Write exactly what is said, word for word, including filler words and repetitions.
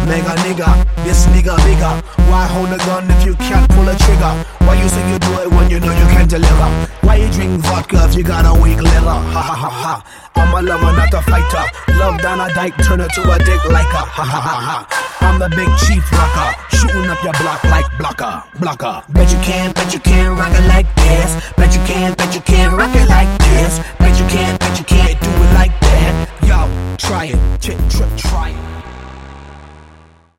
Mega nigga, this nigga bigger. Why hold a gun if you can't pull a trigger? Why you say you do it when you know you can't deliver? Why you drink vodka if you got a weak liver? Ha ha ha ha. I'm a lover, not a fighter. Love down a dike, turn it to a dick like a ha ha ha ha. I'm the big chief rocker, shooting up your block like blocker, blocker. Bet you can, bet you can rock it like this. Bet you can, bet you can rock it